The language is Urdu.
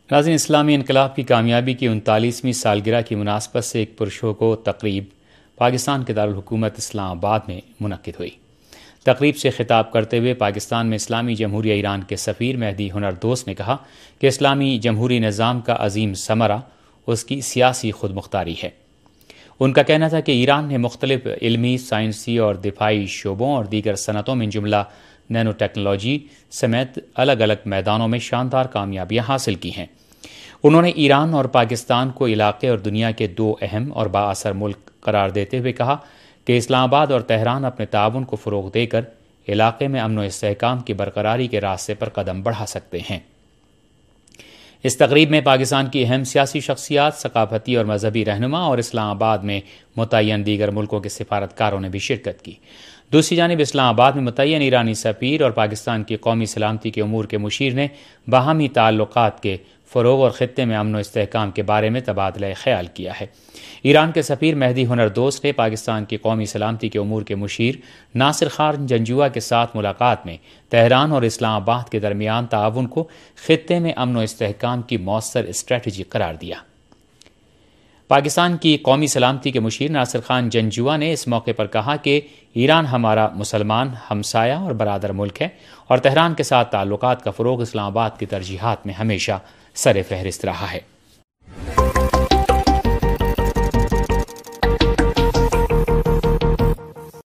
ناظرین، اسلامی انقلاب کی کامیابی کی 39ویں سالگرہ کی مناسبت سے ایک پرشکوہ تقریب پاکستان کے دارالحکومت اسلام آباد میں منعقد ہوئی۔ تقریب سے خطاب کرتے ہوئے پاکستان میں اسلامی جمہوریہ ایران کے سفیر مہدی ہنردوست نے کہا کہ اسلامی جمہوری نظام کا عظیم ثمرہ اس کی سیاسی خود مختاری ہے۔ ان کا کہنا تھا کہ ایران نے مختلف علمی، سائنسی اور دفاعی شعبوں اور دیگر صنعتوں میں جملہ نینو ٹیکنالوجی سمیت الگ الگ میدانوں میں شاندار کامیابیاں حاصل کی ہیں۔ انہوں نے ایران اور پاکستان کو علاقے اور دنیا کے دو اہم اور بااثر ملک قرار دیتے ہوئے کہا کہ اسلام آباد اور تہران اپنے تعاون کو فروغ دے کر علاقے میں امن و استحکام کی برقراری کے راستے پر قدم بڑھا سکتے ہیں۔ اس تقریب میں پاکستان کی اہم سیاسی شخصیات، ثقافتی اور مذہبی رہنما اور اسلام آباد میں متعین دیگر ملکوں کے سفارتکاروں نے بھی شرکت کی۔ دوسری جانب اسلام آباد میں متعین ایرانی سفیر اور پاکستان کی قومی سلامتی کے امور کے مشیر نے باہمی تعلقات کے فروغ اور خطے میں امن و استحکام کے بارے میں تبادلہ خیال کیا ہے۔ ایران کے سفیر مہدی ہنردوست نے پاکستان کی قومی سلامتی کے امور کے مشیر ناصر خان جنجوعہ کے ساتھ ملاقات میں تہران اور اسلام آباد کے درمیان تعاون کو خطے میں امن و استحکام کی مؤثر اسٹریٹجی قرار دیا۔ پاکستان کی قومی سلامتی کے مشیر ناصر خان جنجوعہ نے اس موقع پر کہا کہ ایران ہمارا مسلمان ہمسایہ اور برادر ملک ہے اور تہران کے ساتھ تعلقات کا فروغ اسلام آباد کی ترجیحات میں ہمیشہ سر فہرست رہا ہے۔